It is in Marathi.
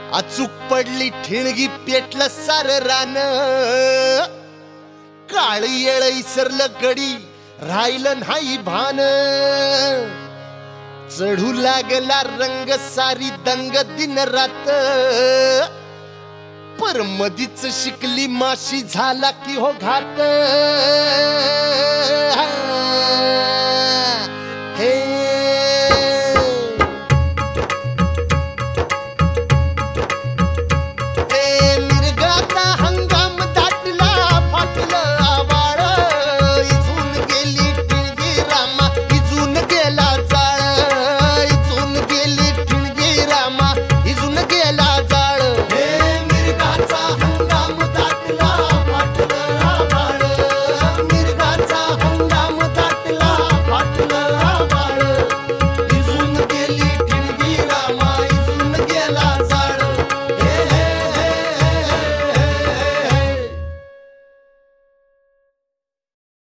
अचूक पडली ठिणगी पेटलं सार रान काळ येळ इसरलं गडी राहिलं नाही भान चढू लागला रंग सारी दंग दिन रात पर मधीच शिकली माशी झाला की हो घात